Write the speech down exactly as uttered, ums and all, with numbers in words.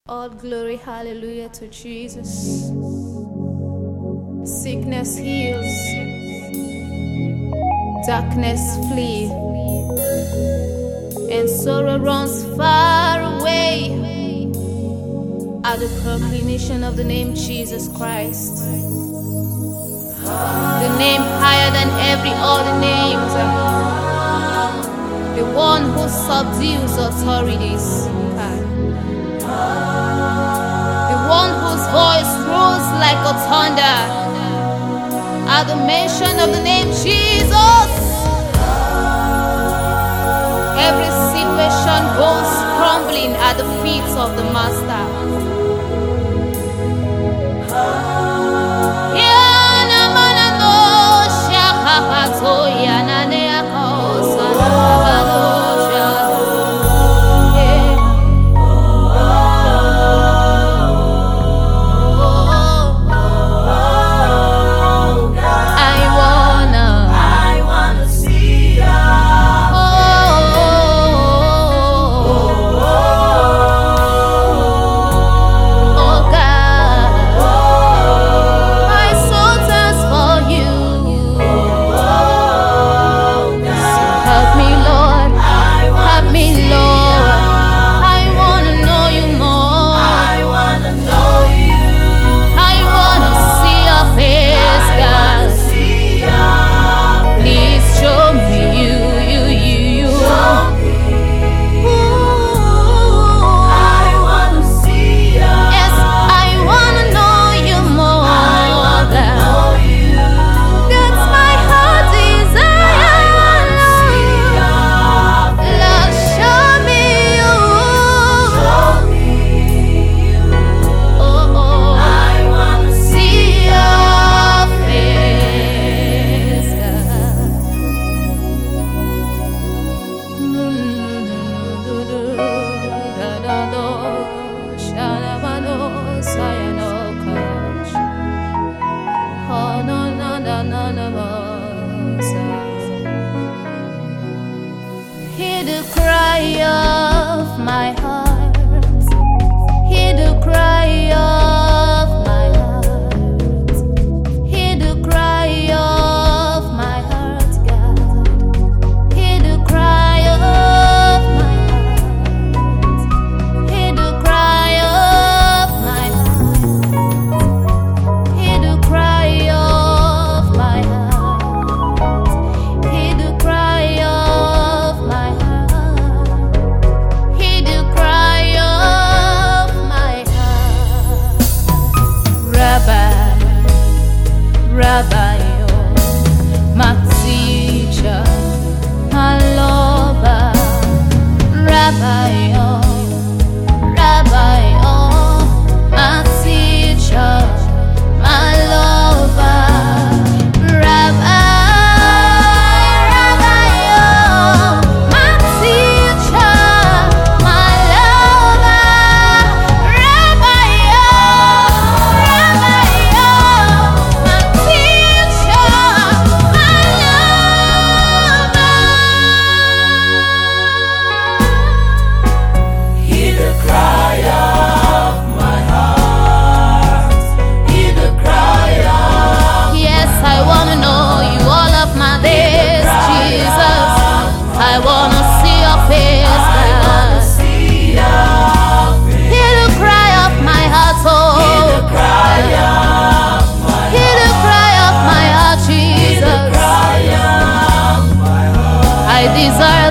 All glory, hallelujah to Jesus. Sickness heals, darkness flee, and sorrow runs far away at the proclamation of the name Jesus Christ. The name higher than every other name, the one who subdues authorities, the one whose voice rolls like a thunder at the mention of the name Jesus. Every situation goes crumbling at the feet of the Master. Hear the cry of my heart. Hear the cry of my heart. Hear the cry of my heart, God. Hear the cry of my heart. Hear the cry of my heart. Hear the cry of my heart. Hear the cry of my heart. Hear the cry of my heart. Rabbi, Rabbi, oh, my teacher, my lover. Rabbi, oh, Rabbi, oh, my teacher, my lover. Rabbi, Rabbi, oh, my teacher, my lover. Rabbi, oh, Rabbi, oh, my teacher, my lover. Hear the cry of my heart. Hear the cry of Yes, I wanna know you all of my days, Jesus. I wanna see your face, God. see your face. Hear the cry of my heart, Hear the oh. cry of my Hear the cry of my heart, Hear the Jesus. cry of my heart. I desire